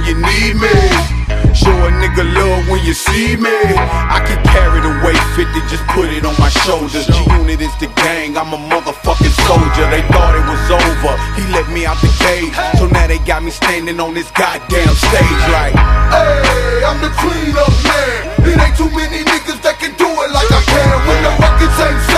you need me. Show a nigga love when you see me. I can carry the weight 50, just put it on my shoulders. G-Unit is the gang, I'm a motherfucking soldier. They thought it was over, he let me out the cage. So now they got me standing on this goddamn stage like, hey, I'm the clean up man. It ain't too many niggas that can do it like I can. When the records ain't